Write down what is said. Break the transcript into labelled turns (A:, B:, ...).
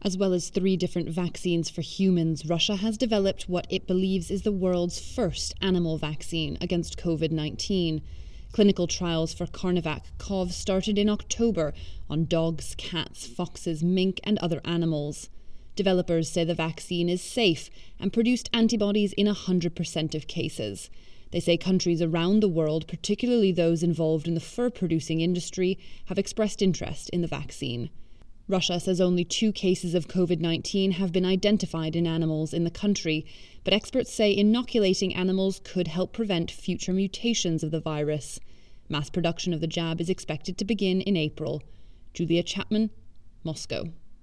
A: As well as 3 different vaccines for humans, Russia has developed what it believes is the world's first animal vaccine against COVID-19. Clinical trials for Carnivac CoV started in October on dogs, cats, foxes, mink and other animals. Developers say the vaccine is safe and produced antibodies in 100% of cases. They say countries around the world, particularly those involved in the fur-producing industry, have expressed interest in the vaccine. Russia says only 2 cases of COVID-19 have been identified in animals in the country, but experts say inoculating animals could help prevent future mutations of the virus. Mass production of the jab is expected to begin in April. Julia Chapman, Moscow.